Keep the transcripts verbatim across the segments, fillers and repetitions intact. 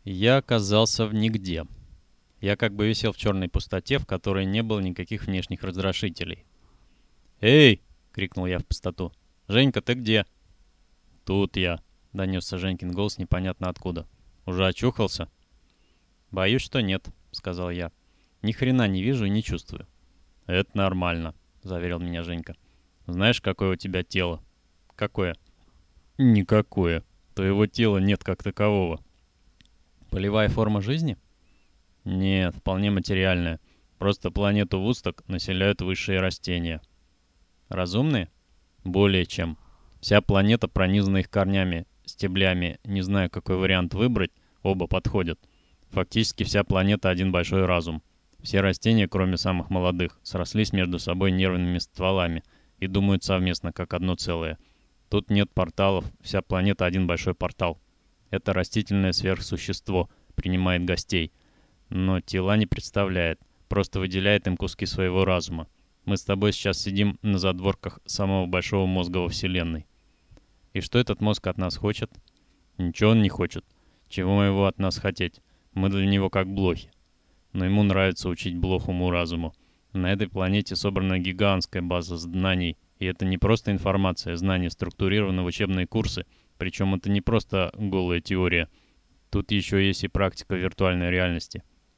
Я оказался в нигде. Я как бы висел в черной пустоте, в которой не было никаких внешних раздражителей. «Эй!» — крикнул я в пустоту. «Женька, ты где?» «Тут я», — донесся Женькин голос непонятно откуда. «Уже очухался?» «Боюсь, что нет», — сказал я. «Ни хрена не вижу и не чувствую». «Это нормально», — заверил меня Женька. «Знаешь, какое у тебя тело?» «Какое?» «Никакое. Твоего тела нет как такового». «Полевая форма жизни?» «Нет, вполне материальная. Просто планету Вусток населяют высшие растения». «Разумные?» «Более чем. Вся планета пронизана их корнями, стеблями. Не знаю, какой вариант выбрать, оба подходят. Фактически вся планета один большой разум. Все растения, кроме самых молодых, срослись между собой нервными стволами и думают совместно, как одно целое. Тут нет порталов, вся планета один большой портал. Это растительное сверхсущество, принимает гостей. Но тела не представляет, просто выделяет им куски своего разума. Мы с тобой сейчас сидим на задворках самого большого мозга во Вселенной. И что этот мозг от нас хочет? Ничего он не хочет. Чего его от нас хотеть? Мы для него как блохи. Но ему нравится учить блох уму-разуму. На этой планете собрана гигантская база знаний. И это не просто информация, знания структурированы в учебные курсы. Причем это не просто голая теория. Тут еще есть и практика виртуальной реальности.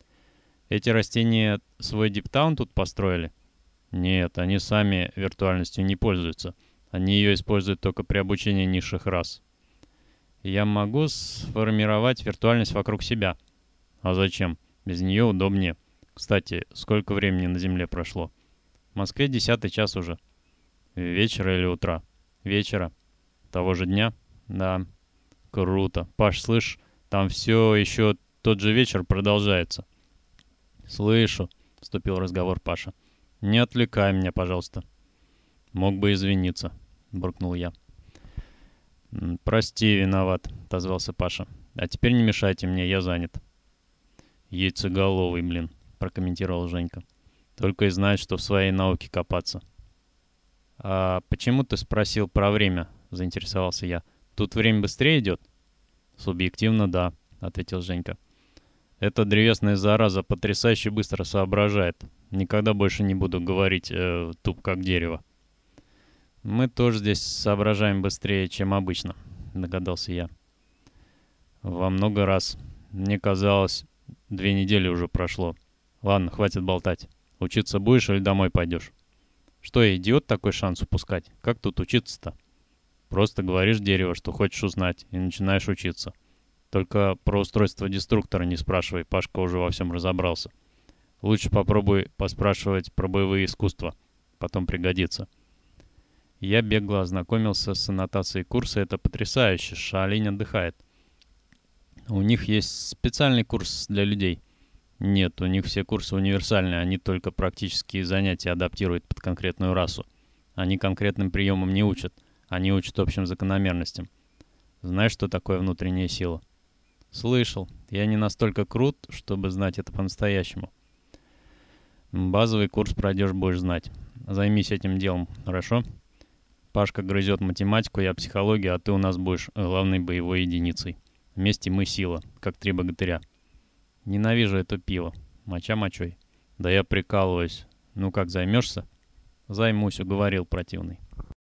Эти растения свой диптаун тут построили? Нет, они сами виртуальностью не пользуются. Они ее используют только при обучении низших рас. Я могу сформировать виртуальность вокруг себя. А зачем? Без нее удобнее. Кстати, сколько времени на Земле прошло? В Москве десятый час уже. Вечера или утра? Вечера. Того же дня? Да. Круто. Паш, слышь, там все еще тот же вечер продолжается. Слышу, вступил в разговор Паша. Не отвлекай меня, пожалуйста. Мог бы извиниться, буркнул я. Прости, виноват, отозвался Паша. А теперь не мешайте мне, я занят. Яйцеголовый, блин, прокомментировал Женька. Только и знает, что в своей науке копаться. А почему ты спросил про время? Заинтересовался я. Тут время быстрее идет? Субъективно, да, ответил Женька. Эта древесная зараза потрясающе быстро соображает. Никогда больше не буду говорить э, туп как дерево. Мы тоже здесь соображаем быстрее, чем обычно, догадался я. Во много раз. Мне казалось, две недели уже прошло. Ладно, хватит болтать. Учиться будешь или домой пойдешь? Что, я идиот такой шанс упускать? Как тут учиться-то? Просто говоришь дереву, что хочешь узнать, и начинаешь учиться. Только про устройство деструктора не спрашивай, Пашка уже во всем разобрался. Лучше попробуй поспрашивать про боевые искусства. Потом пригодится. Я бегло ознакомился с аннотацией курса. Это потрясающе. Шаолинь отдыхает. У них есть специальный курс для людей. Нет, у них все курсы универсальные. Они только практические занятия адаптируют под конкретную расу. Они конкретным приемам не учат. Они учат общим закономерностям. Знаешь, что такое внутренняя сила? Слышал. Я не настолько крут, чтобы знать это по-настоящему. Базовый курс пройдешь, будешь знать. Займись этим делом, хорошо? Пашка грызет математику, я психологию, а ты у нас будешь главной боевой единицей. Вместе мы сила, как три богатыря. Ненавижу это пиво. Моча мочой. Да я прикалываюсь. Ну как, займешься? Займусь, уговорил противный.